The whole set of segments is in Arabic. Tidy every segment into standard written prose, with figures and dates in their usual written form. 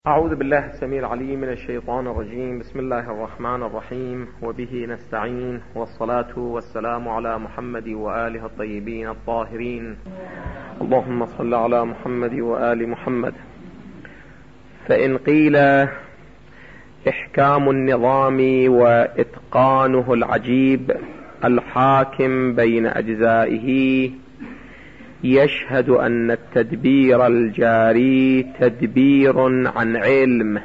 أعوذ بالله السميع العليم من الشيطان الرجيم. بسم الله الرحمن الرحيم، وبه نستعين، والصلاة والسلام على محمد وآله الطيبين الطاهرين. اللهم صل على محمد وآل محمد. فإن قيل إحكام النظام وإتقانه العجيب الحاكم بين أجزائه يشهد أن التدبير الجاري تدبير عن علم.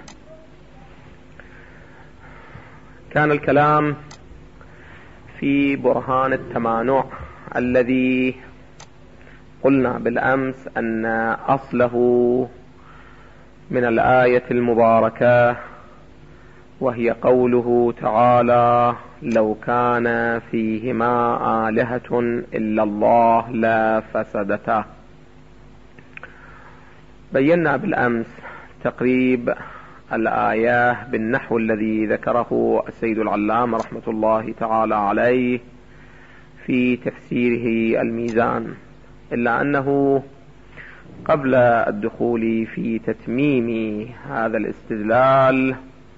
كان الكلام في برهان التمانع الذي قلنا بالأمس أن أصله من الآية المباركة، وهي قوله تعالى: لو كان فيهما آلهة إلا الله لا فسدتا. بينا بالأمس تقريب الآية بالنحو الذي ذكره السيد العلامة رحمة الله تعالى عليه في تفسيره الميزان، إلا أنه قبل الدخول في تتميم هذا الاستدلال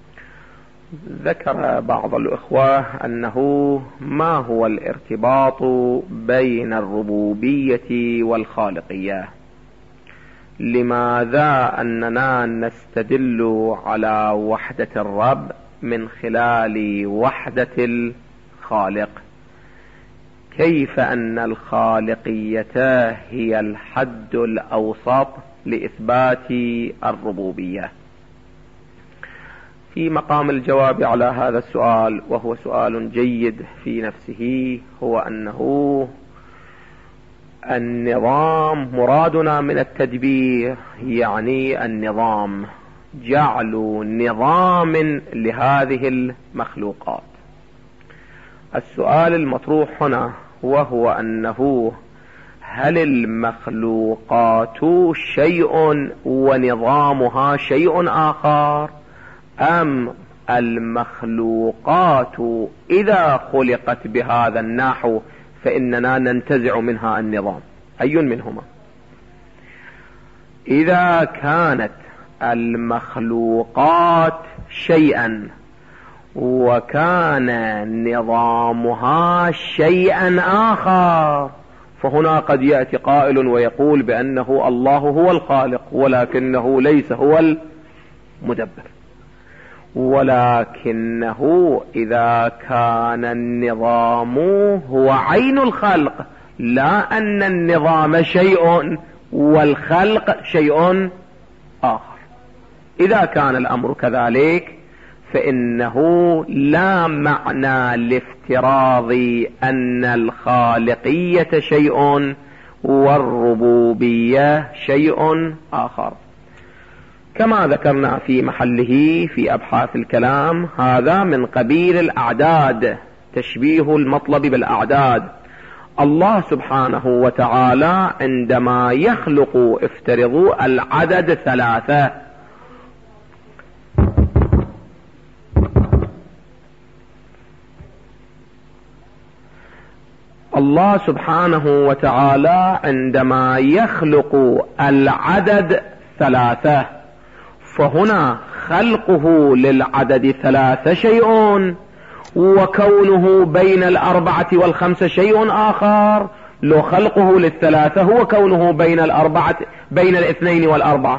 ذكر بعض الإخوة أنه ما هو الارتباط بين الربوبية والخالقية، لماذا أننا نستدل على وحدة الرب من خلال وحدة الخالق، كيف أن الخالقية هي الحد الأوسط لإثبات الربوبية. في مقام الجواب على هذا السؤال، وهو سؤال جيد في نفسه، هو أنه النظام مرادنا من التدبير، يعني النظام جعل نظام لهذه المخلوقات. السؤال المطروح هنا وهو أنه هل المخلوقات شيء ونظامها شيء آخر، أم المخلوقات إذا خلقت بهذا النحو فإننا ننتزع منها النظام؟ أي منهما؟ إذا كانت المخلوقات شيئا وكان نظامها شيئا آخر، فهنا قد يأتي قائل ويقول بأنه الله هو الخالق ولكنه ليس هو المدبر. ولكنه إذا كان النظام هو عين الخلق، لا أن النظام شيء والخلق شيء آخر. إذا كان الأمر كذلك فإنه لا معنى لافتراض أن الخالقية شيء والربوبية شيء آخر، كما ذكرنا في محله في أبحاث الكلام. هذا من قبيل الأعداد، تشبيه المطلب بالأعداد. الله سبحانه وتعالى عندما يخلق، افترضوا العدد 3، الله سبحانه وتعالى عندما يخلق العدد 3، فهنا خلقه للعدد 3 شيء، وكونه بين 4 و5 شيء آخر. لو خلقه لل3 هو كونه بين 2 و4.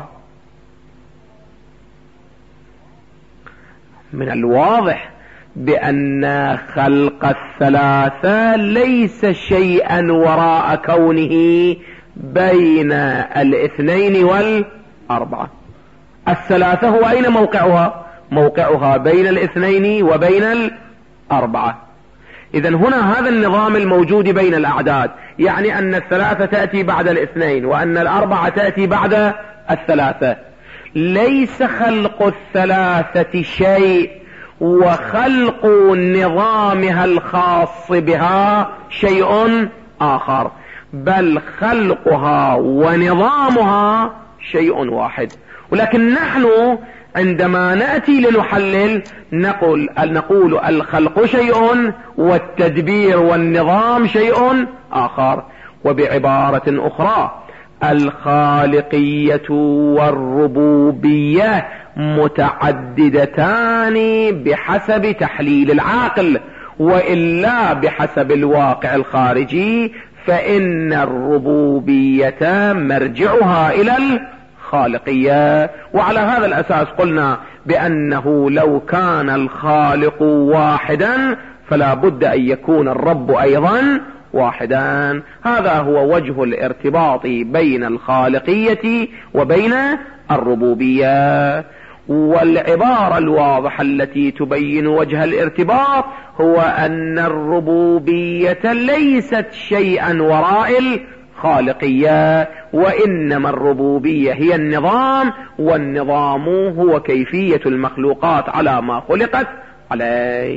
من الواضح بأن خلق 3 ليس شيئا وراء كونه بين 2 و4. 3 هو أين موقعها؟ موقعها بين 2 وبين 4. إذن هنا هذا النظام الموجود بين الأعداد، يعني أن 3 تأتي بعد 2 وأن 4 تأتي بعد 3. ليس خلق 3 شيء وخلق نظامها الخاص بها شيء آخر، بل خلقها ونظامها شيء واحد. ولكن نحن عندما نأتي لنحلل نقول الخلق شيء والتدبير والنظام شيء آخر. وبعبارة أخرى، الخالقية والربوبية متعددتان بحسب تحليل العاقل، وإلا بحسب الواقع الخارجي فإن الربوبية مرجعها إلى الخالقية. وعلى هذا الأساس قلنا بأنه لو كان الخالق واحدا فلا بد أن يكون الرب أيضا واحدا. هذا هو وجه الارتباط بين الخالقية وبين الربوبية. والعبارة الواضحة التي تبين وجه الارتباط هو أن الربوبية ليست شيئا وراء الخالقية، وإنما الربوبية هي النظام، والنظام هو كيفية المخلوقات على ما خلقت عليه.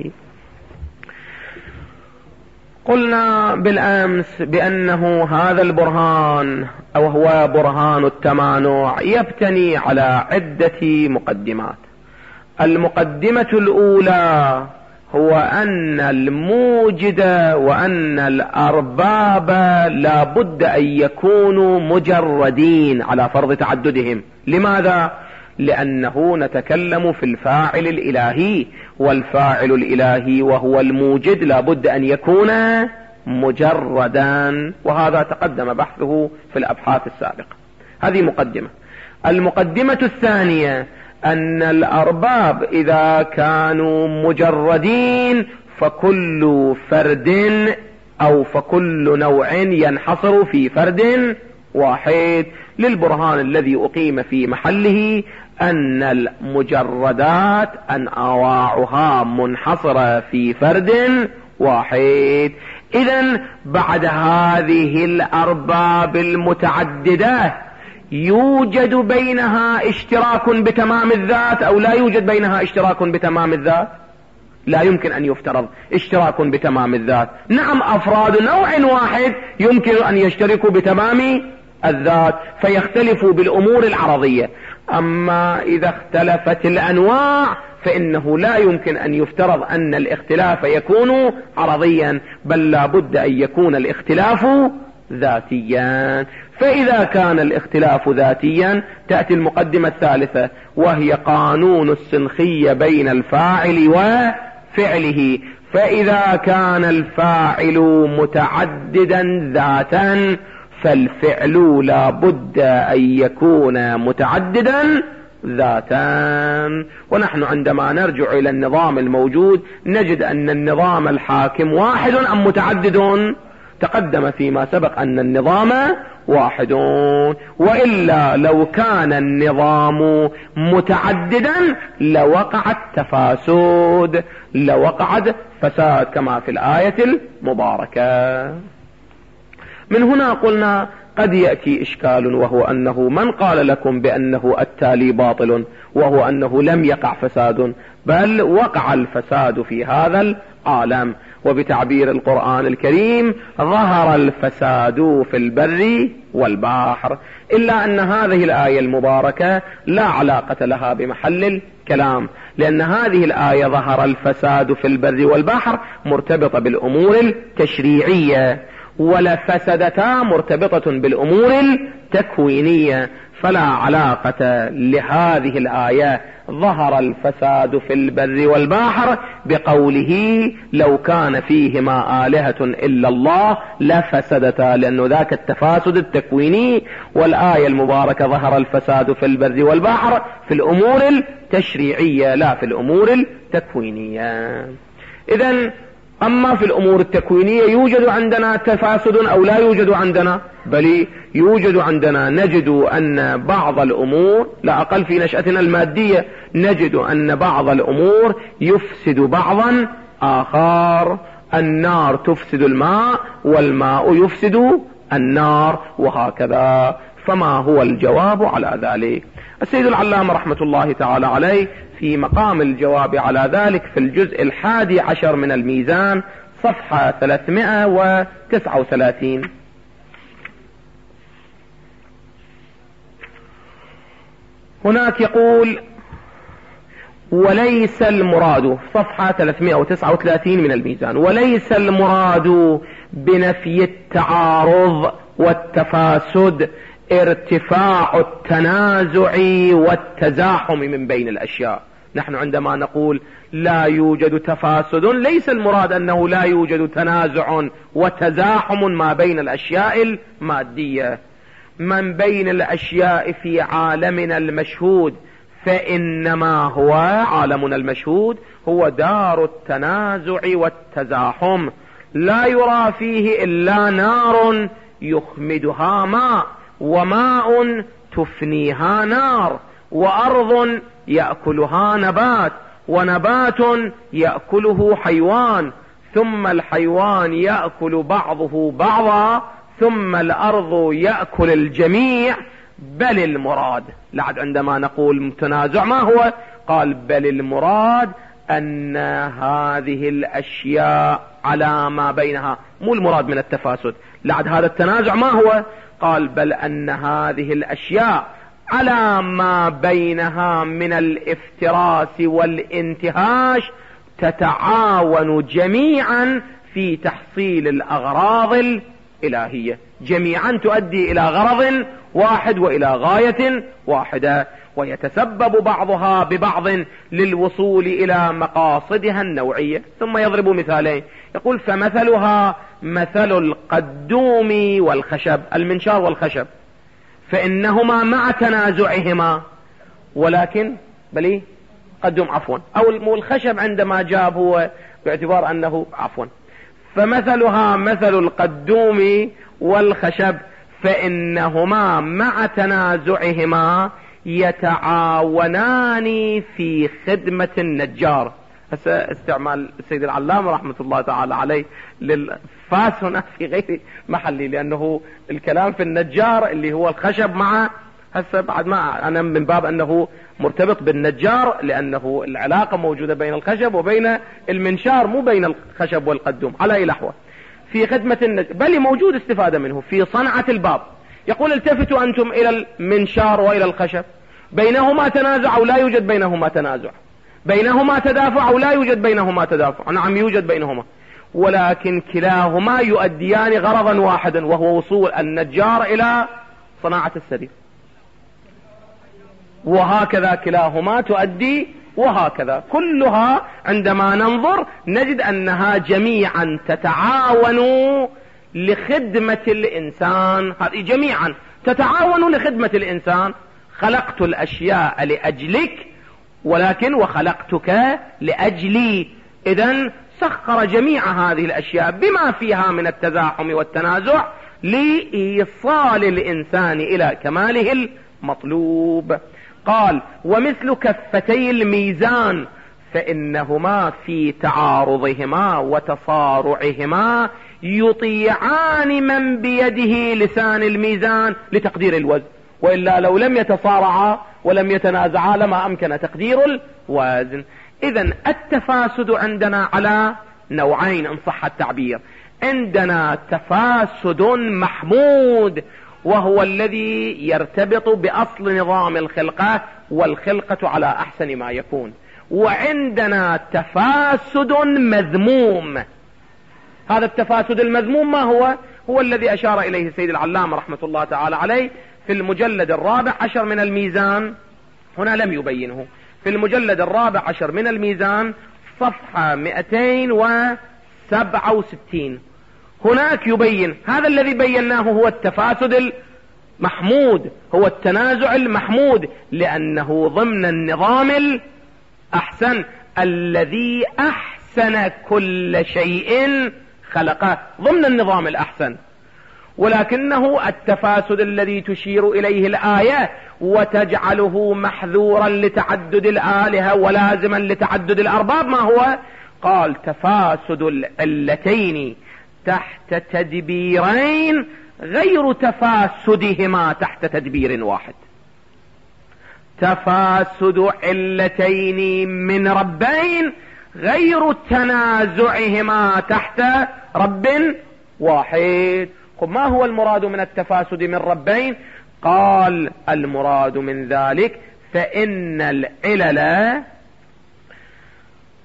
قلنا بالأمس بأنه هذا البرهان أو هو برهان التمانع يبتني على عدة مقدمات. المقدمة الأولى هو أن الموجد وأن الأرباب لا بد أن يكونوا مجردين على فرض تعددهم. لماذا؟ لأنه نتكلم في الفاعل الإلهي، والفاعل الإلهي وهو الموجد لا بد أن يكون مجردا، وهذا تقدم بحثه في الأبحاث السابقة. هذه مقدمة. المقدمة الثانية أن الأرباب إذا كانوا مجردين فكل فرد أو فكل نوع ينحصر في فرد واحد، للبرهان الذي أقيم في محله أن المجردات أنواعها منحصرة في فرد واحد. إذن بعد هذه الأرباب المتعددة يوجد بينها اشتراك بتمام الذات أو لا يوجد بينها اشتراك بتمام الذات؟ لا يمكن أن يفترض اشتراك بتمام الذات. نعم، أفراد نوع واحد يمكن أن يشتركوا بتمام الذات فيختلفوا بالأمور العرضية، أما إذا اختلفت الأنواع فإنه لا يمكن أن يفترض أن الاختلاف يكون عرضيا، بل لا بد أن يكون الاختلاف ذاتيا. فإذا كان الاختلاف ذاتيا تأتي المقدمة الثالثة وهي قانون السنخية بين الفاعل وفعله. فإذا كان الفاعل متعددا ذاتا فالفعل لا بد أن يكون متعددا ذاتا. ونحن عندما نرجع إلى النظام الموجود نجد أن النظام الحاكم واحد أم متعدد؟ تقدم فيما سبق أن النظام واحد، وإلا لو كان النظام متعددا لوقعت تفاسد، لوقعت فساد كما في الآية المباركة. من هنا قلنا قد يأتي إشكال، وهو أنه من قال لكم بأنه التالي باطل، وهو أنه لم يقع فساد، بل وقع الفساد في هذا العالم، وبتعبير القرآن الكريم ظهر الفساد في البر والبحر. إلا أن هذه الآية المباركة لا علاقة لها بمحل الكلام، لأن هذه الآية ظهر الفساد في البر والبحر مرتبطة بالأمور التشريعية، ولفسدتا مرتبطة بالأمور التكوينية، فلا علاقة لهذه الآية ظهر الفساد في البر والبحر بقوله لو كان فيهما آلهة إلا الله لفسدتا، لأنه ذاك التفاسد التكويني. والآية المباركة ظهر الفساد في البر والبحر في الأمور التشريعية لا في الأمور التكوينية. إذن أما في الأمور التكوينية يوجد عندنا تفاسد أو لا يوجد عندنا؟ بل يوجد عندنا. نجد أن بعض الأمور لا أقل في نشأتنا المادية نجد أن بعض الأمور يفسد بعضا آخر. النار تفسد الماء والماء يفسد النار، وهكذا. فما هو الجواب على ذلك؟ السيد العلامة رحمة الله تعالى عليه في مقام الجواب على ذلك في الجزء 11 من الميزان صفحة 339 هناك يقول: وليس المراد، صفحة 339 من الميزان، وليس المراد بنفي التعارض والتفاسد ارتفاع التنازع والتزاحم من بين الأشياء. نحن عندما نقول لا يوجد تفاسد، ليس المراد أنه لا يوجد تنازع وتزاحم ما بين الأشياء المادية. من بين الأشياء في عالمنا المشهود، فإنما هو عالمنا المشهود هو دار التنازع والتزاحم، لا يرى فيه إلا نار يخمدها ماء، وماء تفنيها نار، وأرض يأكلها نبات، ونبات يأكله حيوان، ثم الحيوان يأكل بعضه بعضا، ثم الأرض يأكل الجميع. بل المراد، لعد عندما نقول تنازع ما هو؟ قال بل المراد أن هذه الأشياء على ما بينها، مو المراد من التفاسد. لعد هذا التنازع ما هو؟ قال بل أن هذه الأشياء على ما بينها من الافتراس والانتهاش تتعاون جميعا في تحصيل الأغراض الإلهية، جميعا تؤدي إلى غرض واحد وإلى غاية واحدة، ويتسبب بعضها ببعض للوصول إلى مقاصدها النوعية. ثم يضرب مثالين، يقول فمثلها مثل القدوم والخشب، المنشار والخشب، فإنهما مع تنازعهما، ولكن بلي قدوم عفوا، أو الخشب عندما جاب هو باعتبار أنه عفوا، فمثلها مثل القدوم والخشب، فإنهما مع تنازعهما يتعاونان في خدمة النجار. هسه استعمال السيد العلامة رحمة الله تعالى عليه للفاس هنا في غير محلي، لأنه الكلام في النجار اللي هو الخشب مع، هسه بعد ما أنا من باب أنه مرتبط بالنجار، لأنه العلاقة موجودة بين الخشب وبين المنشار، مو بين الخشب والقدوم على أي لحوة، في خدمة النجار، بل موجود استفادة منه في صنعة الباب. يقول التفتوا أنتم إلى المنشار وإلى الخشب، بينهما تنازع أو لا يوجد بينهما تنازع، بينهما تدافع أو لا يوجد بينهما تدافع، نعم يوجد بينهما، ولكن كلاهما يؤديان غرضا واحدا، وهو وصول النجار إلى صناعة السرير، وهكذا كلاهما تؤدي، وهكذا كلها عندما ننظر نجد أنها جميعا تتعاون لخدمة الإنسان، هذه جميعا تتعاون لخدمة الإنسان. خلقت الأشياء لأجلك، ولكن وخلقتك لأجلي. إذن سخر جميع هذه الأشياء بما فيها من التزاحم والتنازع لإيصال الإنسان إلى كماله المطلوب. قال ومثل كفتي الميزان، فإنهما في تعارضهما وتصارعهما يطيعان من بيده لسان الميزان لتقدير الوزن، وإلا لو لم يتصارعا ولم يتنازعا لما أمكن تقدير الوزن. إذن التفاسد عندنا على نوعين إن صح التعبير. عندنا تفاسد محمود، وهو الذي يرتبط بأصل نظام الخلقة، والخلقة على أحسن ما يكون. وعندنا تفاسد مذموم. هذا التفاسد المذموم ما هو؟ هو الذي أشار إليه السيد العلامة رحمة الله تعالى عليه في المجلد 14 من الميزان، هنا لم يبينه، في المجلد 14 من الميزان صفحة 267 هناك يبين هذا الذي بيناه هو التفاسد المحمود، هو التنازع المحمود، لأنه ضمن النظام الأحسن الذي أحسن كل شيء خلقه، ضمن النظام الأحسن. ولكنه التفاسد الذي تشير إليه الآية وتجعله محذورا لتعدد الآلهة ولازما لتعدد الأرباب ما هو؟ قال تفاسد العلتين تحت تدبيرين غير تفاسدهما تحت تدبير واحد. تفاسد علتين من ربين غير تنازعهما تحت رب واحد. ما هو المراد من التفاسد من ربين؟ قال المراد من ذلك فإن العلل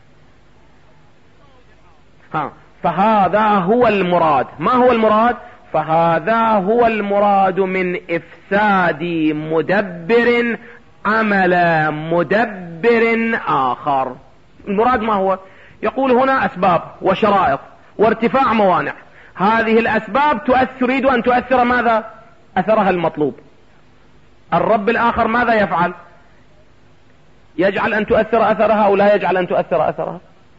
فهذا هو المراد. ما هو المراد؟ فهذا هو المراد من إفساد مدبر عمل مدبر آخر. المراد ما هو؟ يقول هنا أسباب وشرائط وارتفاع موانع، هذه الأسباب تريد أن تؤثر ماذا؟ أثرها المطلوب. الرب الآخر ماذا يفعل؟ يجعل أن تؤثر أثرها أو لا يجعل أن تؤثر أثرها؟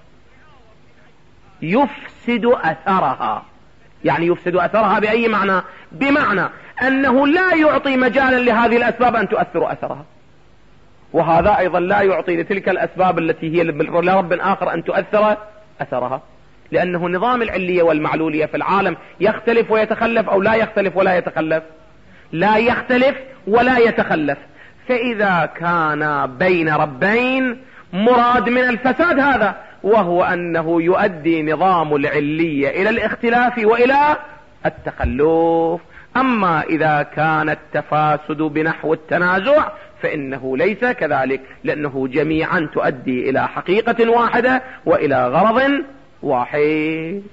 يفسد أثرها. يعني يفسد أثرها بأي معنى؟ بمعنى أنه لا يعطي مجالا لهذه الأسباب أن تؤثر أثرها، وهذا أيضا لا يعطي لتلك الأسباب التي هي لرب آخر أن تؤثر أثرها، لأنه نظام العلية والمعلولية في العالم يختلف ويتخلف أو لا يختلف ولا يتخلف؟ لا يختلف ولا يتخلف. فإذا كان بين ربين مراد من الفساد هذا، وهو أنه يؤدي نظام العلية إلى الاختلاف وإلى التخلف. أما إذا كان التفاسد بنحو التنازع فإنه ليس كذلك، لأنه جميعا تؤدي إلى حقيقة واحدة وإلى غرض واحد.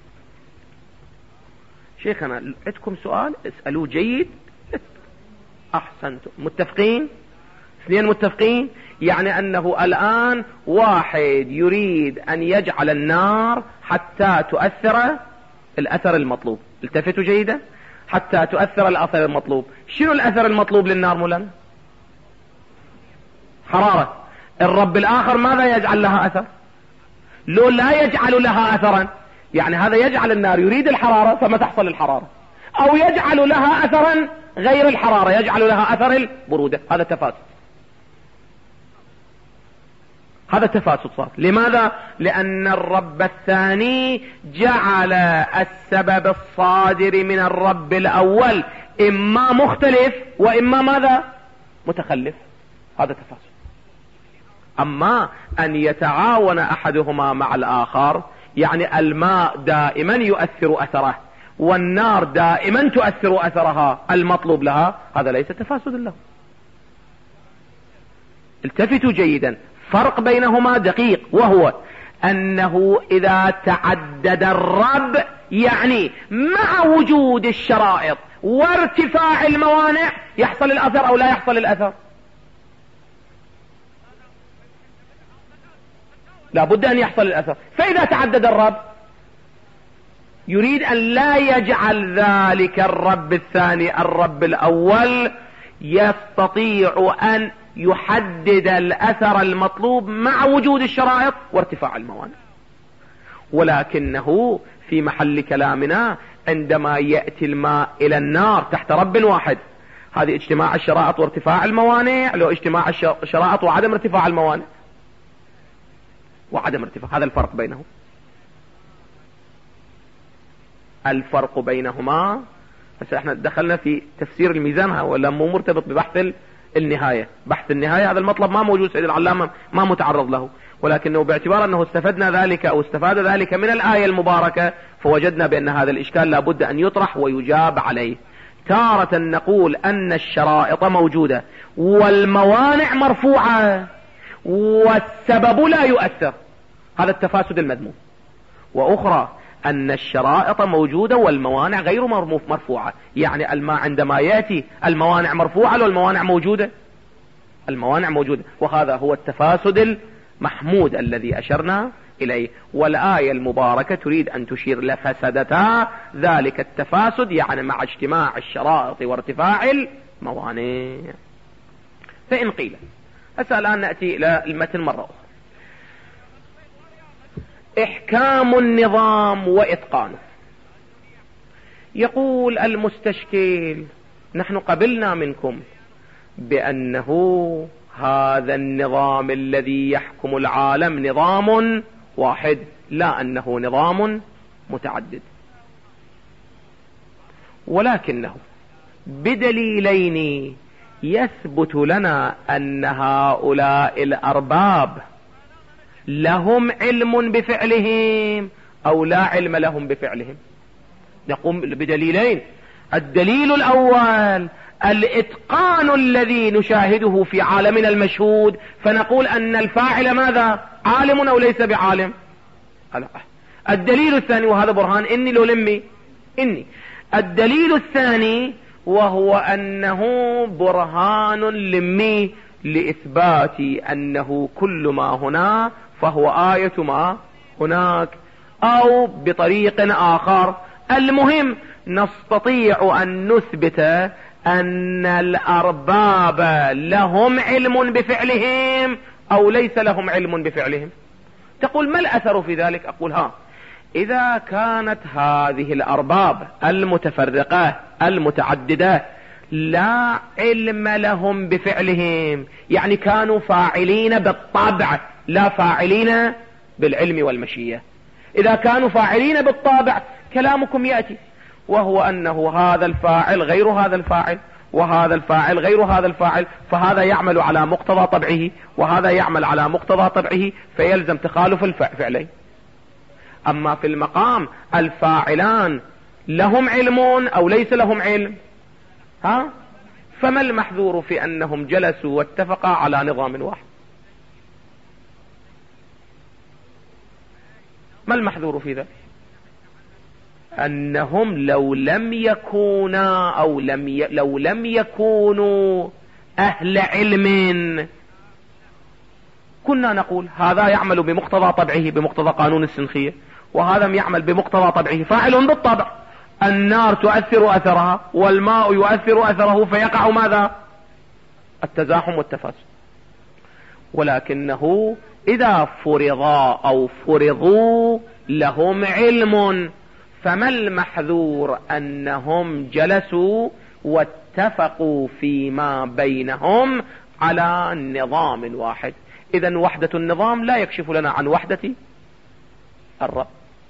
شيخنا عندكم سؤال اسألوه جيد. أحسنتم. متفقين؟ اثنين متفقين؟ يعني أنه الآن واحد يريد أن يجعل النار حتى تؤثر الأثر المطلوب. التفتوا جيدا. حتى تؤثر الأثر المطلوب. شنو الأثر المطلوب للنار مولانا؟ حرارة. الرب الآخر ماذا يجعل لها أثر؟ لو لا يجعل لها أثرا، يعني هذا يجعل النار يريد الحرارة فما تحصل الحرارة، أو يجعل لها أثرا غير الحرارة، يجعل لها أثر البرودة. هذا تفاسد. هذا تفاسد صار. لماذا؟ لأن الرب الثاني جعل السبب الصادر من الرب الأول إما مختلف وإما ماذا؟ متخلف. هذا تفاسد. أما أن يتعاون أحدهما مع الآخر، يعني الماء دائما يؤثر أثره والنار دائما تؤثر أثرها المطلوب لها، هذا ليس تفاسد له. التفتوا جيدا. فرق بينهما دقيق، وهو أنه إذا تعدد الرب يعني مع وجود الشرائط وارتفاع الموانع يحصل الأثر أو لا يحصل الأثر؟ لا بد أن يحصل الأثر. فإذا تعدد الرب يريد أن لا يجعل ذلك الرب الثاني الرب الأول يستطيع أن يحدد الأثر المطلوب مع وجود الشرائط وارتفاع الموانع. ولكنه في محل كلامنا عندما يأتي الماء إلى النار تحت رب واحد، هذه اجتماع الشرائط وارتفاع الموانع، لو اجتماع الشرائط وعدم ارتفاع الموانع وعدم ارتفاع، هذا الفرق بينهم. الفرق بينهما. بس احنا دخلنا في تفسير الميزان ولا مو مرتبط ببحث النهاية. بحث النهاية هذا المطلب ما موجود، سيد العلامة ما متعرض له، ولكنه باعتبار أنه استفدنا ذلك أو استفاد ذلك من الآية المباركة فوجدنا بأن هذا الإشكال لابد أن يطرح ويجاب عليه. تارة نقول أن الشرائط موجودة والموانع مرفوعة والسبب لا يؤثر، هذا التفاسد المذموم. وأخرى أن الشرائط موجودة والموانع غير مرفوعة، يعني الماء عندما يأتي الموانع مرفوعة والموانع موجودة، الموانع موجودة، وهذا هو التفاسد المحمود الذي أشرنا إليه. والآية المباركة تريد أن تشير لفسدتا ذلك التفاسد، يعني مع اجتماع الشرائط وارتفاع الموانع. فإن قيل، هسه الآن نأتي إلى المتن مرة أخرى. إحكام النظام وإتقانه. يقول المستشكل: نحن قبلنا منكم بأنه هذا النظام الذي يحكم العالم نظام واحد، لا أنه نظام متعدد، ولكنه بدليلين يثبت لنا أن هؤلاء الأرباب لهم علم بفعلهم أو لا علم لهم بفعلهم. نقوم بدليلين. الدليل الأول الإتقان الذي نشاهده في عالمنا المشهود، فنقول أن الفاعل ماذا؟ عالم أو ليس بعالم. الدليل الثاني، وهذا برهان إني لو لمي إني الدليل الثاني وهو أنه برهان لمي لإثبات أنه كل ما هنا فهو آية ما هناك، أو بطريق آخر. المهم نستطيع أن نثبت أن الأرباب لهم علم بفعلهم أو ليس لهم علم بفعلهم. تقول ما الأثر في ذلك؟ أقول إذا كانت هذه الأرباب المتفرقة المتعددة لا علم لهم بفعلهم، يعني كانوا فاعلين بالطبع لا فاعلين بالعلم والمشيئة. إذا كانوا فاعلين بالطبع كلامكم يأتي، وهو أنه هذا الفاعل غير هذا الفاعل، وهذا الفاعل غير هذا الفاعل، فهذا يعمل على مقتضى طبعه وهذا يعمل على مقتضى طبعه، فيلزم تخالف الفعلين. أما في المقام الفاعلان لهم علم أو ليس لهم علم، فما المحذور في أنهم جلسوا واتفقا على نظام واحد؟ ما المحذور في ذلك؟ أنهم لو لم يكونا أو لو لم يكونوا أهل علم كنا نقول هذا يعمل بمقتضى طبعه بمقتضى قانون السنخية، وهذا يعمل بمقتضى طبعه فاعل بالطبع. النار تؤثر أثرها والماء يؤثر أثره، فيقع ماذا؟ التزاحم والتفاسد. ولكنه إذا فرضا أو فرضوا لهم علم، فما المحذور أنهم جلسوا واتفقوا فيما بينهم على نظام واحد. إذن وحدة النظام لا يكشف لنا عن وحدة الرب.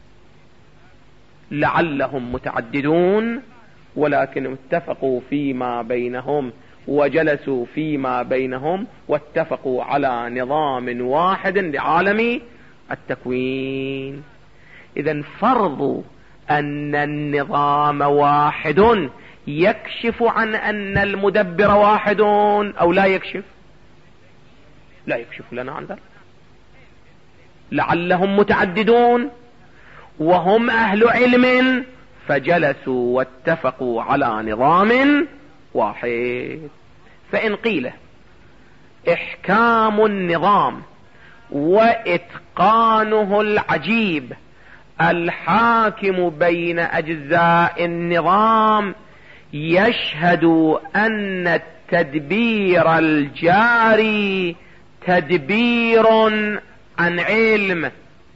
لعلهم متعددون ولكن اتفقوا فيما بينهم وجلسوا فيما بينهم واتفقوا على نظام واحد لعالم التكوين. إذن فرض أن النظام واحد يكشف عن أن المدبر واحد أو لا يكشف؟ لا يكشف لنا عن ذلك. لعلهم متعددون وهم أهل علم فجلسوا واتفقوا على نظام واحد. فإن قيل إحكام النظام وإتقانه العجيب الحاكم بين أجزاء النظام يشهد أن التدبير الجاري تدبير عن علم،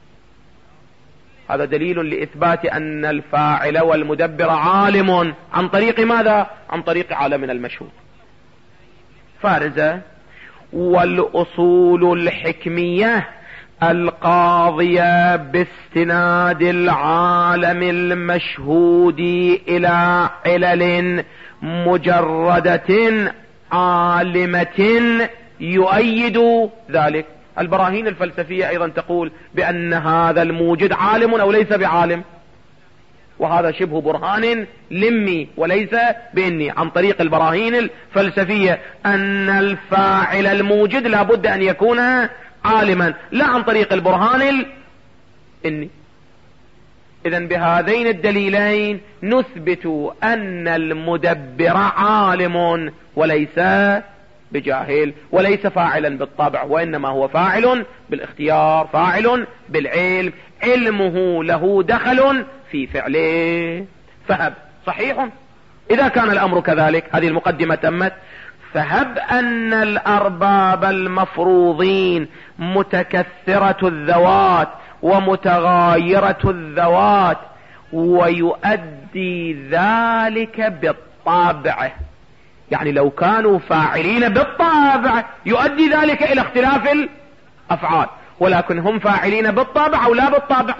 هذا دليل لإثبات أن الفاعل والمدبر عالم عن طريق ماذا؟ عن طريق عالمنا المشهود. فارزة: والأصول الحكمية القاضية باستناد العالم المشهود إلى علل مجردة عالمة يؤيد ذلك. البراهين الفلسفية أيضا تقول بأن هذا الموجد عالم أو ليس بعالم، وهذا شبه برهان لمي وليس بإني عن طريق البراهين الفلسفية أن الفاعل الموجد لا بد أن يكون عالما، لا عن طريق البرهان الإني. إذن بهذين الدليلين نثبت أن المدبر عالم وليس بجاهل، وليس فاعلا بالطبع، وإنما هو فاعل بالاختيار، فاعل بالعلم، علمه له دخل في فعله. فهب صحيح إذا كان الأمر كذلك، هذه المقدمة تمت، فهب أن الأرباب المفروضين متكثرة الذوات ومتغايرة الذوات، ويؤدي ذلك بالطبع. يعني لو كانوا فاعلين بالطبع يؤدي ذلك إلى اختلاف الأفعال، ولكن هم فاعلين بالطبع أو لا بالطبع.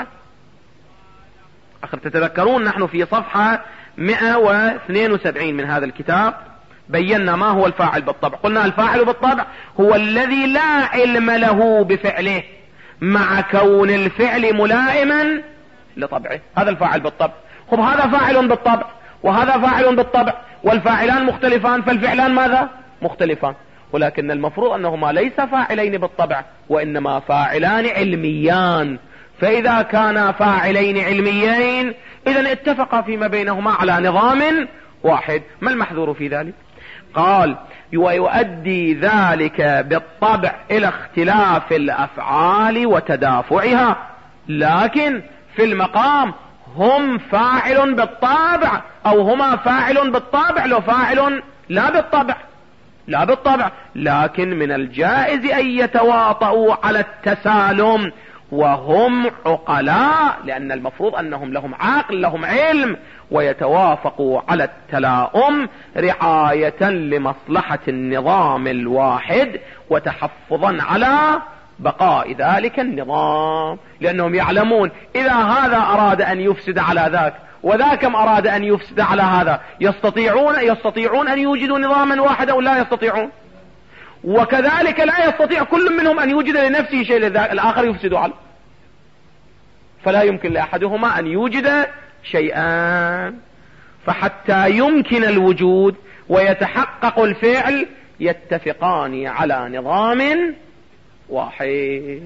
تتذكرون نحن في صفحة 172 من هذا الكتاب بينا ما هو الفاعل بالطبع. قلنا الفاعل بالطبع هو الذي لا علم له بفعله مع كون الفعل ملائما لطبعه، هذا الفاعل بالطبع. خب هذا فاعل بالطبع وهذا فاعل بالطبع، والفاعلان مختلفان، فالفعلان ماذا؟ مختلفان. ولكن المفروض أنهما ليس فاعلين بالطبع، وإنما فاعلان علميان، فإذا كانا فاعلين علميين إذن اتفقا فيما بينهما على نظام واحد. ما المحذور في ذلك؟ قال ويؤدي ذلك بالطبع إلى اختلاف الأفعال وتدافعها، لكن في المقام هم فاعل بالطبع أو هما فاعل بالطبع، لو فاعل لا بالطبع، لكن من الجائز أن يتواطؤوا على التسالم وهم عقلاء، لأن المفروض أنهم لهم عقل لهم علم، ويتوافقوا على التلاؤم رعاية لمصلحة النظام الواحد وتحفظا على بقاء ذلك النظام، لأنهم يعلمون إذا هذا أراد أن يفسد على ذاك وذاك أراد أن يفسد على هذا يستطيعون أن يوجدوا نظاما واحدا أو لا يستطيعون، وكذلك لا يستطيع كل منهم أن يوجد لنفسه شيء الآخر يفسد عليه، فلا يمكن لأحدهما أن يوجد شيئا. فحتى يمكن الوجود ويتحقق الفعل يتفقان على نظام واحد.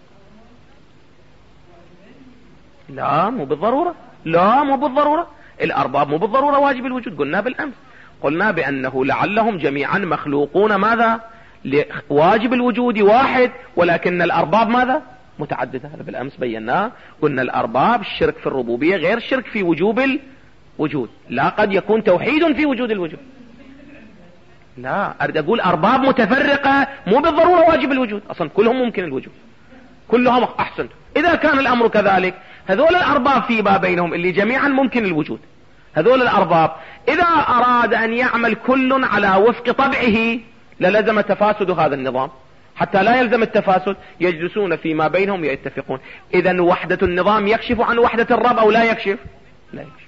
لا مو بالضرورة الأرباب مو بالضرورة واجب الوجود. قلنا بالأمس قلنا بأنه لعلهم جميعا مخلوقون ماذا لواجب الوجود واحد، ولكن الأرباب ماذا متعددة. هذا بالأمس بيناه، قلنا الأرباب الشرك في الربوبية غير الشرك في وجوب الوجود، لا قد يكون توحيد في وجود الوجود. لا أريد أقول أرباب متفرقة مو بالضرورة واجب الوجود، أصلا كلهم ممكن الوجود كلهم. أحسن، إذا كان الأمر كذلك هذول الأرباب في ما بينهم اللي جميعا ممكن الوجود، هذول الأرباب إذا أراد أن يعمل كل على وفق طبعه للزم تفاسد هذا النظام. حتى لا يلزم التفاسد يجلسون فيما بينهم يتفقون. إذن وحدة النظام يكشف عن وحدة الرب أو لا يكشف؟ لا يكشف.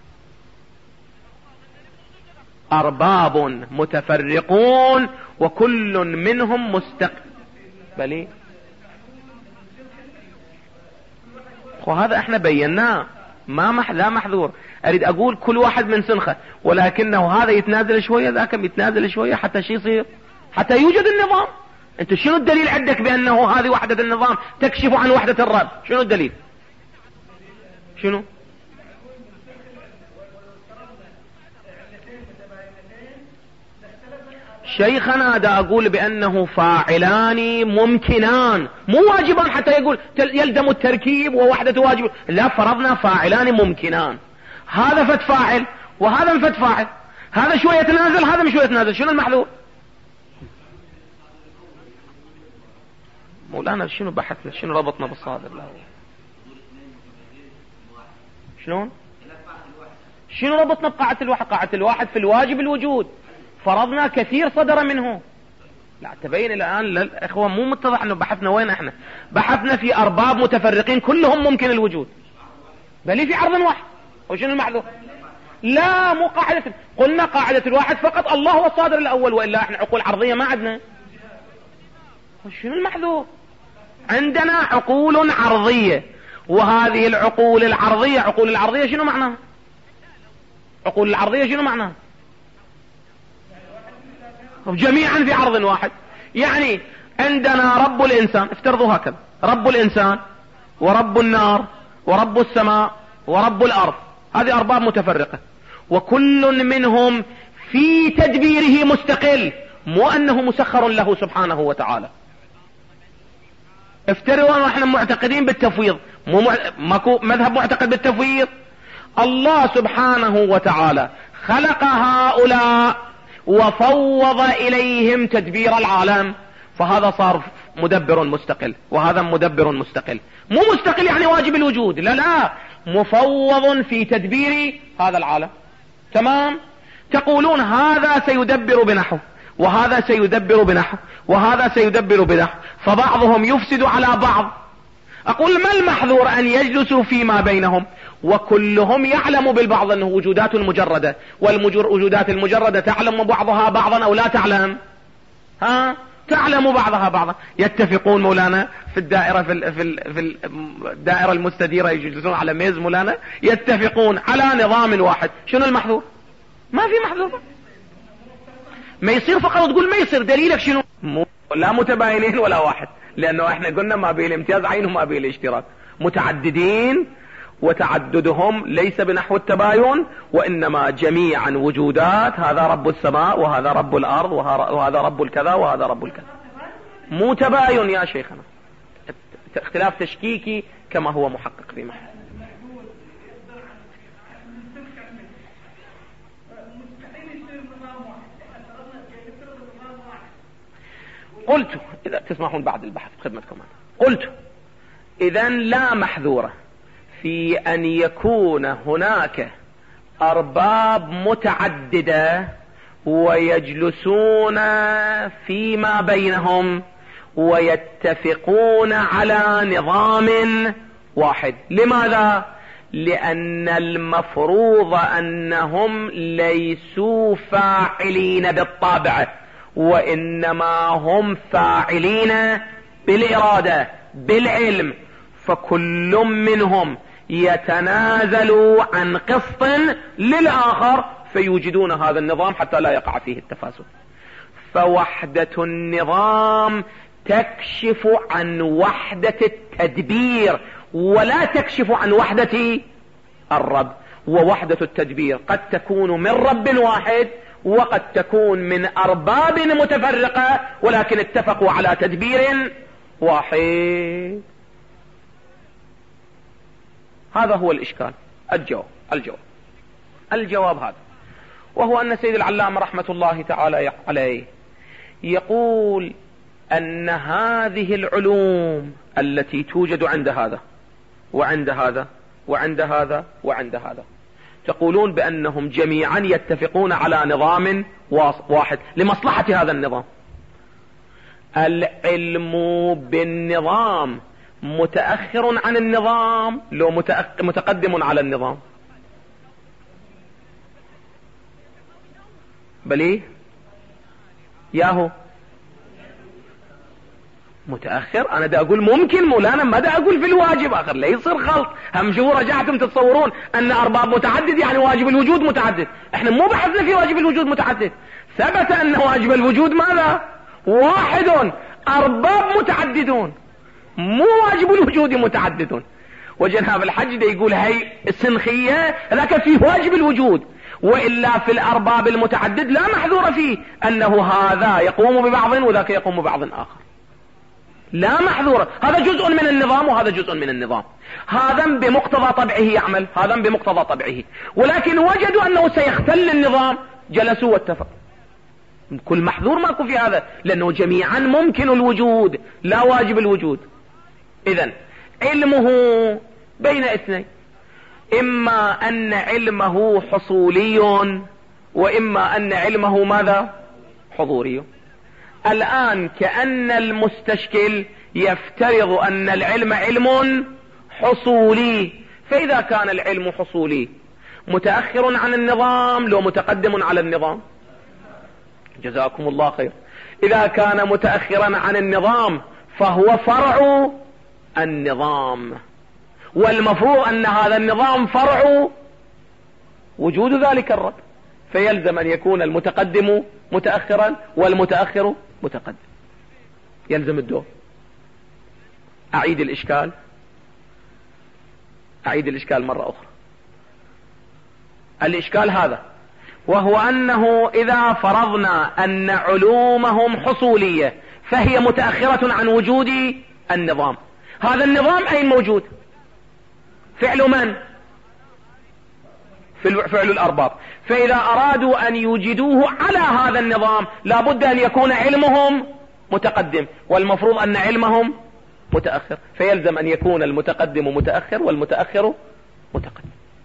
أرباب متفرقون وكل منهم مستقبلي. وهذا احنا بيناه لا محذور. أريد أقول كل واحد من سنخة، ولكنه هذا يتنازل شوية ذاك يتنازل شوية حتى شي يصير، حتى يوجد النظام. انت شنو الدليل عندك بأنه هذه وحدة النظام تكشف عن وحدة الرب؟ شنو الدليل؟ شنو؟ شيخنا دا أقول بأنه فاعلان ممكنان مو واجبان، حتى يقول يلزم التركيب ووحدة واجب. لا، فرضنا فاعلان ممكنان، هذا فت فاعل وهذا فت فاعل، هذا شوية تنازل هذا مش شوية تنازل. شنو المحذور؟ مولانا شنو بحثنا؟ شنو ربطنا بالصادر؟ لا شنو ربطنا بقاعة الواحد؟ قاعة الواحد في الواجب الوجود فرضنا كثير صدر منه. لا تبين الآن للإخوة مو متضح أنه بحثنا وين احنا. بحثنا في أرباب متفرقين كلهم ممكن الوجود، بل في عرض واحد. وشنو المحذور؟ لا مو قاعدة، قلنا قاعدة الواحد فقط الله هو الصادر الأول، وإلا احنا عقول عرضية ما عندنا. وشنو المحذور؟ عندنا عقول عرضية، وهذه العقول العرضية شنو معناها؟ عقول العرضية شنو معناها؟ جميعا في عرض واحد. يعني عندنا رب الإنسان، افترضوا هكذا، رب الإنسان ورب النار ورب السماء ورب الأرض، هذه أرباب متفرقة وكل منهم في تدبيره مستقل، مو أنه مسخر له سبحانه وتعالى. افترضوا ونحن معتقدين بالتفويض، ماكو مذهب معتقد بالتفويض. الله سبحانه وتعالى خلق هؤلاء وفوض إليهم تدبير العالم، فهذا صار مدبر مستقل وهذا مدبر مستقل. مو مستقل يعني واجب الوجود، لا مفوض في تدبير هذا العالم. تمام؟ تقولون هذا سيدبر بنحو وهذا سيدبر بنحو وهذا سيدبر بنحو، فبعضهم يفسد على بعض. أقول ما المحذور أن يجلسوا فيما بينهم وكلهم يعلم بالبعض أنه وجودات مجردة، والوجودات المجردة تعلم بعضها بعضا أو لا تعلم؟ تعلم بعضها بعضا. يتفقون مولانا في الدائرة في الدائرة المستديرة، يجلسون على ميز مولانا يتفقون على نظام واحد. شنو المحذور؟ ما في محذور. ما يصير فقط تقول ما يصير، دليلك شنو؟ لا متباينين ولا واحد. لأنه احنا قلنا ما به الامتياز عين وما به الاشتراك. متعددين وتعددهم ليس بنحو التباين، وإنما جميعا وجودات، هذا رب السماء وهذا رب الأرض وهذا رب الكذا وهذا رب الكذا. مو تباين يا شيخنا، اختلاف تشكيكي كما هو محقق في محل. قلت إذا تسمحون بعد البحث خدمتكم، قلت إذن لا محذورة في أن يكون هناك أرباب متعددة ويجلسون فيما بينهم ويتفقون على نظام واحد. لماذا؟ لأن المفروض أنهم ليسوا فاعلين بالطبع، وإنما هم فاعلين بالإرادة بالعلم، فكل منهم يتنازل عن قسط للآخر فيوجدون هذا النظام حتى لا يقع فيه التفاسد. فوحدة النظام تكشف عن وحدة التدبير ولا تكشف عن وحدة الرب. ووحدة التدبير قد تكون من رب واحد وقد تكون من أرباب متفرقة ولكن اتفقوا على تدبير واحد. هذا هو الإشكال. الجواب هذا، وهو أن سيد العلامة رحمة الله تعالى عليه يقول أن هذه العلوم التي توجد عند هذا وعند هذا وعند هذا وعند هذا، تقولون بأنهم جميعا يتفقون على نظام واحد لمصلحة هذا النظام. العلم بالنظام متأخر عن النظام لو متقدم على النظام؟ بلي ياهو متأخر. انا دا اقول ممكن مولانا، ما دا اقول في الواجب اخر لا يصير غلط. هم شو رجعتم تتصورون ان ارباب متعدد يعني واجب الوجود متعدد؟ احنا مو بحثنا في واجب الوجود متعدد، ثبت ان واجب الوجود ماذا؟ واحد. ارباب متعددون، مو واجب الوجود متعددون. وجناب الحج دا يقول هي السنخية لكن فيه واجب الوجود، وإلا في الأرباب المتعدد لا محذور فيه أنه هذا يقوم ببعض وذاك يقوم ببعض آخر، لا محذور. هذا جزء من النظام وهذا جزء من النظام، هذا بمقتضى طبعه يعمل، هذا بمقتضى طبعه، ولكن وجدوا أنه سيختل النظام جلسوا واتفقوا. كل محذور ماكو في هذا، لأنه جميعا ممكن الوجود لا واجب الوجود. إذن علمه بين اثنين، إما أن علمه حصولي وإما أن علمه ماذا؟ حضوري. الآن كأن المستشكل يفترض أن العلم علم حصولي، فإذا كان العلم حصولي متأخر عن النظام لو متقدم على النظام؟ جزاكم الله خير. إذا كان متأخرا عن النظام فهو فرع النظام، والمفروض أن هذا النظام فرع وجود ذلك الرب، فيلزم أن يكون المتقدم متأخرا والمتأخر متقدم، يلزم الدور. أعيد الإشكال مرة أخرى. الإشكال هذا، وهو أنه إذا فرضنا أن علومهم حصولية فهي متأخرة عن وجود النظام، هذا النظام أين موجود؟ فعل من؟ فعل الأرباب. فإذا أرادوا أن يوجدوه على هذا النظام لابد أن يكون علمهم متقدم، والمفروض أن علمهم متأخر، فيلزم أن يكون المتقدم متأخر والمتأخر متقدم.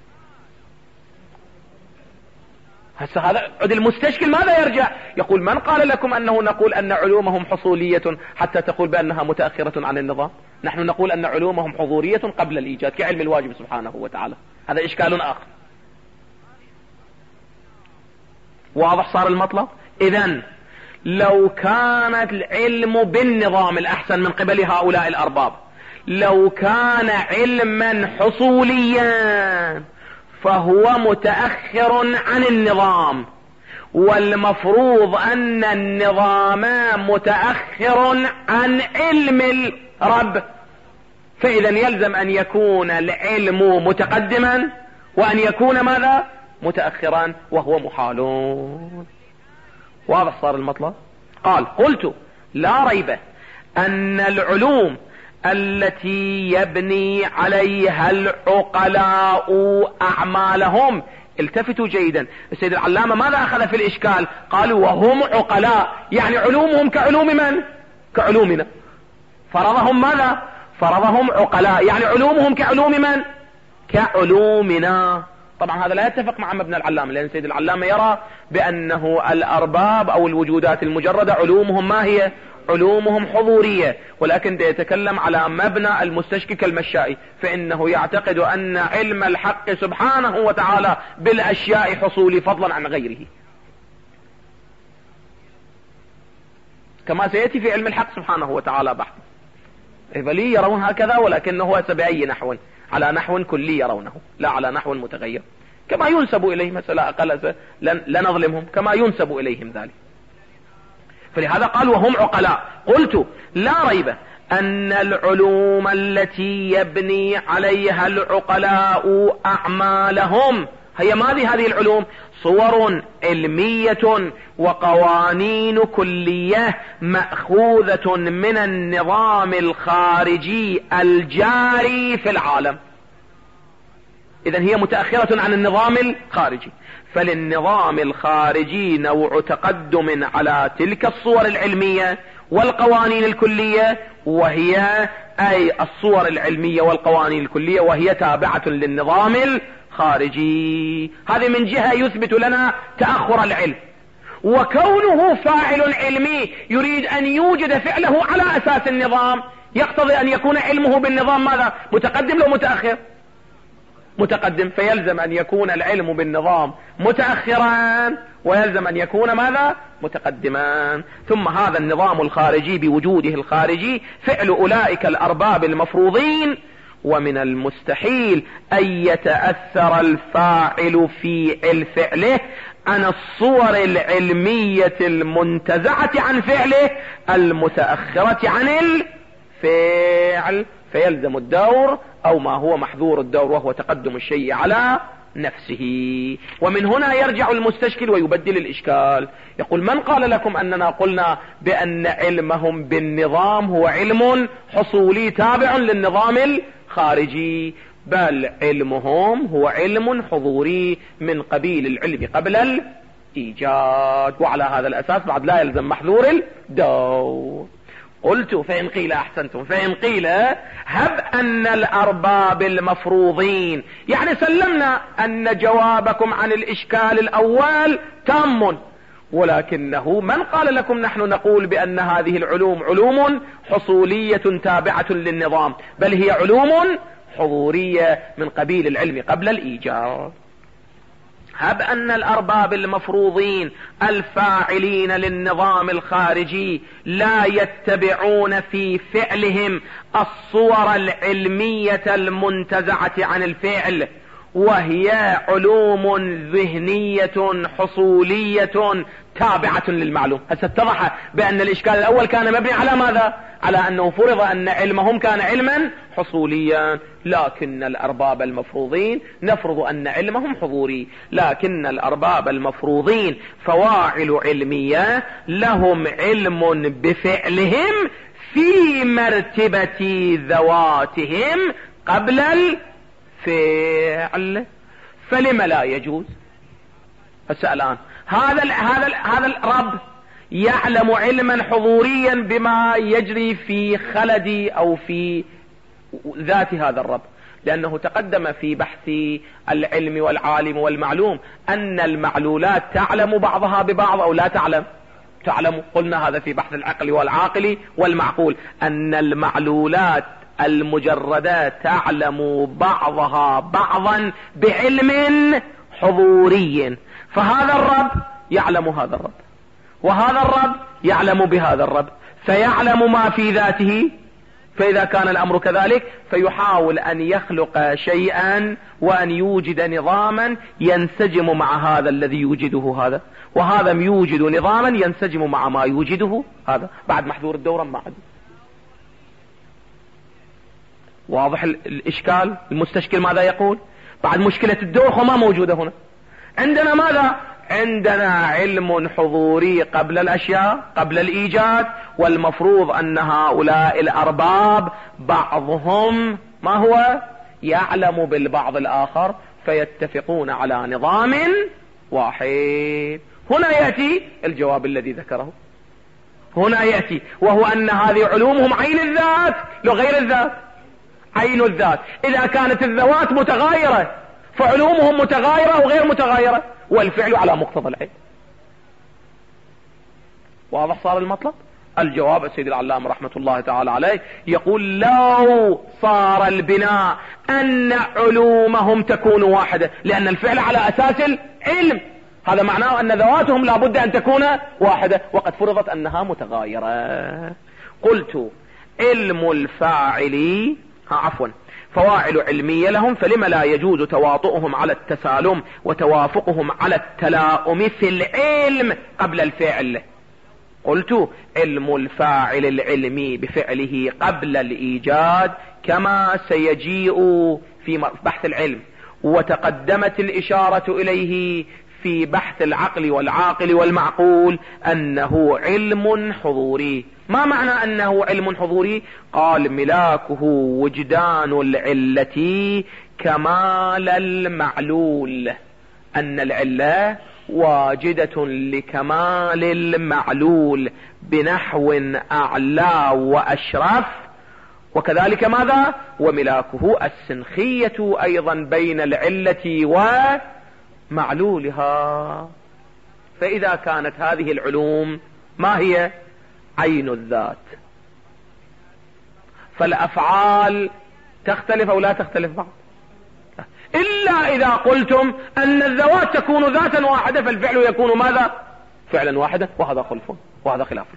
هسه هذا عد المستشكل ماذا يرجع؟ يقول من قال لكم أنه نقول أن علومهم حصولية حتى تقول بأنها متأخرة عن النظام؟ نحن نقول أن علومهم حضورية قبل الإيجاد كعلم الواجب سبحانه وتعالى. هذا إشكال آخر. واضح صار المطلب؟ إذن لو كان العلم بالنظام الأحسن من قبل هؤلاء الأرباب لو كان علما حصوليا فهو متأخر عن النظام، والمفروض أن النظام متأخر عن علم الرب، فإذا يلزم أن يكون العلم متقدما وأن يكون ماذا؟ متأخرا، وهو محال. واضح صار المطلب؟ قال: قلت: لا ريب أن العلوم التي يبني عليها العقلاء أعمالهم. التفتوا جيدا، السيد العلامة ماذا أخذ في الإشكال؟ قالوا: وهم عقلاء، يعني علومهم كعلوم من؟ كعلومنا. فرضهم ماذا؟ فرضهم عقلاء، يعني علومهم كعلوم من؟ كعلومنا. طبعا هذا لا يتفق مع مبنى العلامة، لأن السيد العلامة يرى بأنه الأرباب أو الوجودات المجردة علومهم ما هي؟ علومهم حضورية، ولكن يتكلم على مبنى المستشكك المشائي، فإنه يعتقد أن علم الحق سبحانه وتعالى بالأشياء حصولي فضلا عن غيره، كما سيأتي في علم الحق سبحانه وتعالى بحث. بل يرون هكذا، ولكنه بأي نحو؟ على نحو كلي يرونه، لا على نحو متغير، كما ينسب إليه. مسألة أقل لا نظلمهم، كما ينسب إليهم ذلك. فلهذا قال: وهم عقلاء. قلت: لا ريب أن العلوم التي يبني عليها العقلاء أعمالهم هي ماذا؟ هذه العلوم صور علمية وقوانين كلية مأخوذة من النظام الخارجي الجاري في العالم. إذن هي متأخرة عن النظام الخارجي، فللنظام الخارجي نوع تقدم على تلك الصور العلمية والقوانين الكلية، وهي أي الصور العلمية والقوانين الكلية وهي تابعة للنظام الخارجي. هذه من جهة يثبت لنا تأخر العلم، وكونه فاعل علمي يريد أن يوجد فعله على أساس النظام، يقتضي أن يكون علمه بالنظام ماذا؟ متقدم لو متأخر؟ متقدم، فيلزم أن يكون العلم بالنظام متأخرا، ويلزم أن يكون ماذا؟ متقدما. ثم هذا النظام الخارجي بوجوده الخارجي فعل أولئك الأرباب المفروضين، ومن المستحيل أن يتأثر الفاعل في فعله عن الصور العلمية المنتزعة عن فعله المتأخرة عن الفعل، فيلزم الدور أو ما هو محذور الدور، وهو تقدم الشيء على نفسه. ومن هنا يرجع المستشكل ويبدل الإشكال، يقول: من قال لكم أننا قلنا بأن علمهم بالنظام هو علم حصولي تابع للنظام الخارجي؟ بل علمهم هو علم حضوري من قبيل العلم قبل الإيجاد، وعلى هذا الأساس بعد لا يلزم محذور الدور. قلت: فإن قيل أحسنتم، فإن قيل هب أن الأرباب المفروضين، يعني سلمنا أن جوابكم عن الإشكال الأول تام، ولكنه من قال لكم نحن نقول بأن هذه العلوم علوم حصولية تابعة للنظام، بل هي علوم حضورية من قبيل العلم قبل الإيجاد. هب أن الأرباب المفروضين الفاعلين للنظام الخارجي لا يتبعون في فعلهم الصور العلمية المنتزعة عن الفعل، وهي علوم ذهنية حصولية تابعة للمعلوم. هسه اتضح بأن الإشكال الأول كان مبني على ماذا؟ على أنه فرض أن علمهم كان علما حصوليا، لكن الأرباب المفروضين نفرض أن علمهم حضوري، لكن الأرباب المفروضين فواعل علمية لهم علم بفعلهم في مرتبة ذواتهم قبل الفعل، فلم لا يجوز؟ هسه الآن هذا الرب يعلم علما حضوريا بما يجري في خلد أو في ذات هذا الرب، لأنه تقدم في بحث العلم والعالم والمعلوم أن المعلولات تعلم بعضها ببعض أو لا تعلم. قلنا هذا في بحث العقل والعاقل والمعقول، أن المعلولات المجردة تعلم بعضها بعضا بعلم حضوري، فهذا الرب يعلم هذا الرب، وهذا الرب يعلم بهذا الرب، فيعلم ما في ذاته فإذا كان الأمر كذلك فيحاول أن يخلق شيئا وأن يوجد نظاما ينسجم مع هذا الذي يوجده هذا، وهذا يوجد نظاما ينسجم مع ما يوجده هذا. بعد محذور الدورة ما عاد. واضح الإشكال؟ المستشكل ماذا يقول؟ بعد مشكلة الدوخة ما موجودة هنا. عندنا ماذا؟ عندنا علم حضوري قبل الأشياء، قبل الإيجاد، والمفروض أن هؤلاء الأرباب بعضهم ما هو يعلم بالبعض الآخر فيتفقون على نظام واحد. هنا يأتي الجواب الذي ذكره، هنا يأتي وهو أن هذه علومهم عين الذات لو غير الذات. عين الذات إذا كانت الذوات متغايرة فعلومهم متغايرة وغير متغايرة، والفعل على مقتضى العين. واضح صار المطلب؟ الجواب السيد العلامة رحمة الله تعالى عليه يقول لو صار البناء أن علومهم تكون واحدة، لأن الفعل على أساس العلم، هذا معناه أن ذواتهم لابد أن تكون واحدة، وقد فرضت أنها متغايرة. قلت علم الفاعل فواعل علمية لهم، فلما لا يجوز تواطؤهم على التسالم وتوافقهم على التلاؤم في العلم قبل الفعل. قلت علم الفاعل العلمي بفعله قبل الإيجاد كما سيجيء في بحث العلم، وتقدمت الإشارة إليه في بحث العقل والعاقل والمعقول أنه علم حضوري. ما معنى أنه علم حضوري؟ قال ملاكه وجدان العلة كمال المعلول، أن العلة واجدة لكمال المعلول بنحو أعلى وأشرف، وكذلك ماذا؟ وملاكه السنخية أيضا بين العلة ومعلولها. فإذا كانت هذه العلوم ما هي؟ عين الذات، فالأفعال تختلف أو لا تختلف بعض، إلا إذا قلتم أن الذوات تكون ذاتا واحدة فالفعل يكون ماذا؟ فعلا واحدا، وهذا خلف وهذا خلاف.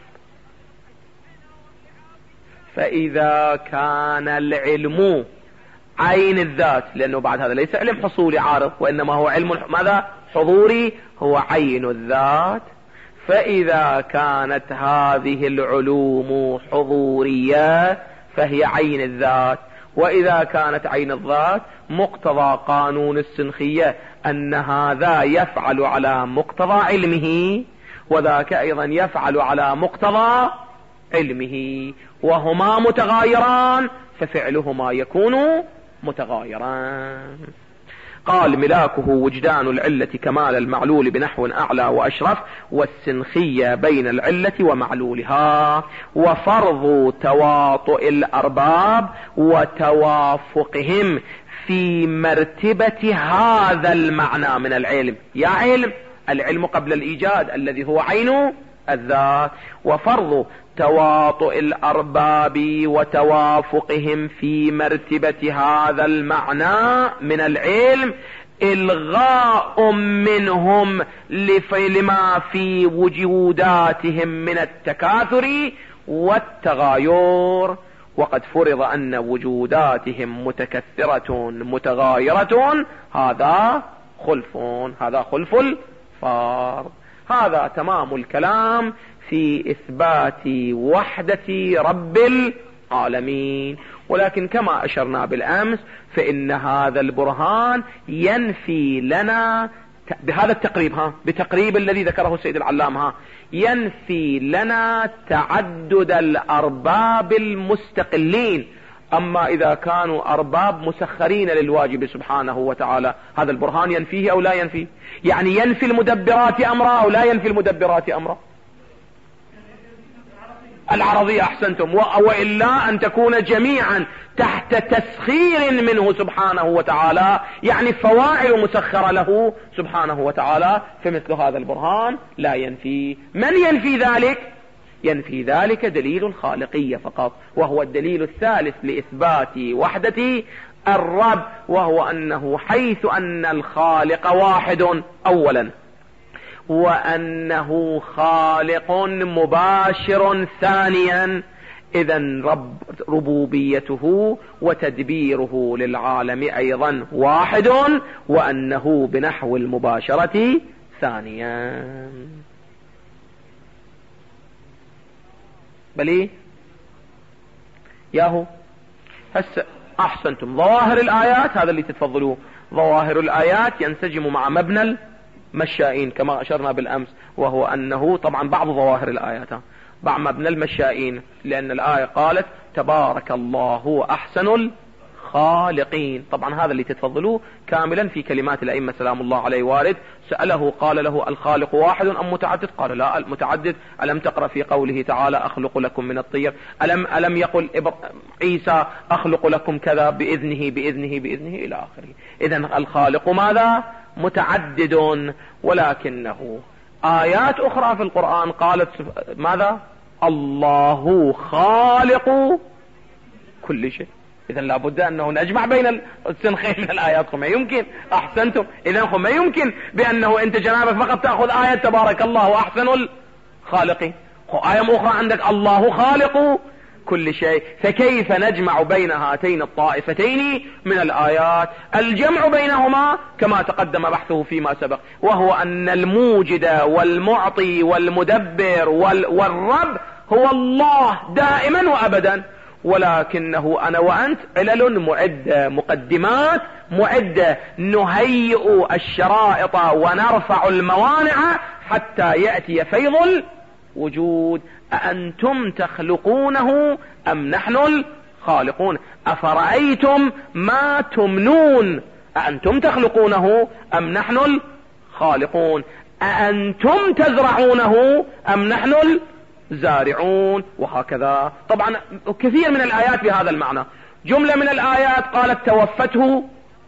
فإذا كان العلم عين الذات، لأنه بعد هذا ليس علم حصولي عارض وإنما هو علم ماذا؟ حضوري، هو عين الذات. فإذا كانت هذه العلوم حضورية فهي عين الذات، وإذا كانت عين الذات مقتضى قانون السنخية أن هذا يفعل على مقتضى علمه وذاك أيضا يفعل على مقتضى علمه، وهما متغايران ففعلهما يكون متغايران. قال ملاكه وجدان العلة كمال المعلول بنحو أعلى وأشرف، والسنخية بين العلة ومعلولها، وفرض تواطؤ الأرباب وتوافقهم في مرتبة هذا المعنى من العلم. يا علم العلم قبل الإيجاد الذي هو عين الذات، وفرض تواطؤ الأرباب وتوافقهم في مرتبة هذا المعنى من العلم إلغاء منهم لما في وجوداتهم من التكاثر والتغاير، وقد فرض أن وجوداتهم متكثرة متغايرة، هذا خلف الفرض. هذا تمام الكلام في إثبات وحدة رب العالمين. ولكن كما أشرنا بالأمس فإن هذا البرهان ينفي لنا بهذا التقريب، بتقريب الذي ذكره السيد العلامة، ينفي لنا تعدد الأرباب المستقلين. أما إذا كانوا أرباب مسخرين للواجب سبحانه وتعالى هذا البرهان ينفيه أو لا ينفيه؟ يعني ينفي المدبرات أمرا أو لا ينفي المدبرات أمرا؟ العرضية أحسنتم، وإلا أن تكون جميعا تحت تسخير منه سبحانه وتعالى، يعني فواعل مسخرة له سبحانه وتعالى، فمثل هذا البرهان لا ينفي. من ينفي ذلك؟ ينفي ذلك دليل الخالقية فقط، وهو الدليل الثالث لإثبات وحدة الرب، وهو أنه حيث أن الخالق واحد أولا، وأنه خالق مباشر ثانيا، إذن ربوبيته وتدبيره للعالم أيضا واحد، وأنه بنحو المباشرة ثانيا. بلي ياهو هسه أحسنتم. ظواهر الآيات هذا اللي تتفضلوه، ظواهر الآيات ينسجم مع مبنى المشائين كما أشرنا بالأمس، وهو أنه طبعا بعض ظواهر الآيات بعض مبنى المشائين، لأن الآية قالت تبارك الله أحسن الخالقين. طبعا هذا اللي تتفضلوه كاملا في كلمات الأئمة سلام الله عليه وارد. سأله قال له الخالق واحد أم متعدد؟ قال لا المتعدد. ألم تقرأ في قوله تعالى أخلق لكم من الطير؟ ألم يقل عيسى أخلق لكم كذا بإذنه بإذنه بإذنه إلى آخره. إذن الخالق ماذا؟ متعدد. ولكنه آيات أخرى في القرآن قالت ماذا؟ الله خالق كل شيء. إذن لابد أنه نجمع بين السنخين من الآيات. ما يمكن. أحسنتم. إذن ما يمكن بأنه أنت جنابك فقط تأخذ آية تبارك الله أحسن الخالقين، آية أخرى عندك الله خالق كل شيء. فكيف نجمع بين هاتين الطائفتين من الآيات؟ الجمع بينهما كما تقدم بحثه فيما سبق، وهو أن الموجد والمعطي والمدبر والرب هو الله دائما وأبدا، ولكنه أنا وأنت علل معدة، مقدمات معدة، نهيئ الشرائط ونرفع الموانع حتى يأتي فيض الوجود. أأنتم تخلقونه أم نحن الخالقون؟ أفرأيتم ما تمنون؟ أأنتم تخلقونه أم نحن الخالقون؟ أأنتم تزرعونه أم نحن الزارعون؟ وهكذا. طبعا كثير من الآيات بهذا المعنى. جملة من الآيات قالت توفته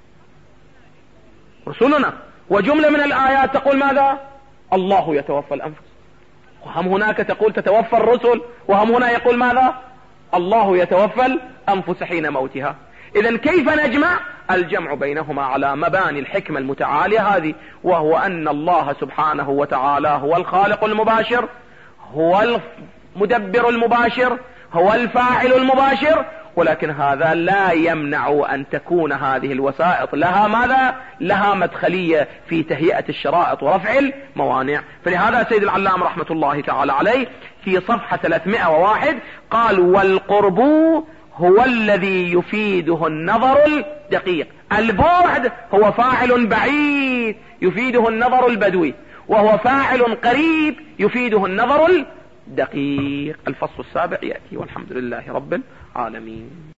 رسلنا، وجملة من الآيات تقول ماذا؟ الله يتوفى الأنفس. وهم هناك تقول تتوفى الرسل، وهم هنا يقول ماذا؟ الله يتوفى الأنفس حين موتها. إذن كيف نجمع؟ الجمع بينهما على مباني الحكمة المتعالية هذه، وهو أن الله سبحانه وتعالى هو الخالق المباشر، هو المدبر المباشر، هو الفاعل المباشر، ولكن هذا لا يمنع أن تكون هذه الوسائط لها ماذا؟ لها مدخلية في تهيئة الشرائط ورفع الموانع. فلهذا سيد العلام رحمة الله تعالى عليه في صفحة 301 قال والقرب هو الذي يفيده النظر الدقيق. البعد هو فاعل بعيد يفيده النظر البدوي، وهو فاعل قريب يفيده النظر الدقيق. الفصل السابع يأتي، والحمد لله رب العالمين.